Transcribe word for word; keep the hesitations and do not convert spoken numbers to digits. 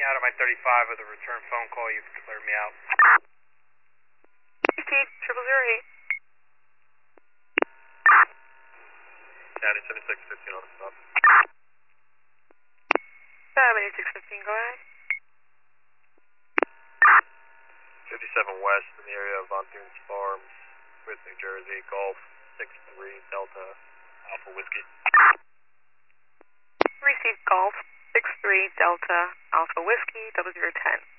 out of my thirty-five with a return phone call. You can clear me out. T triple zero eight. County seventy-six fifteen on the stop. seventy-six fifteen, go ahead. fifty-seven West in the area of Von Thunes Farms with New Jersey, Golf six three Delta Alpha Whiskey. Received Golf six three Delta Alpha Whiskey, double zero ten.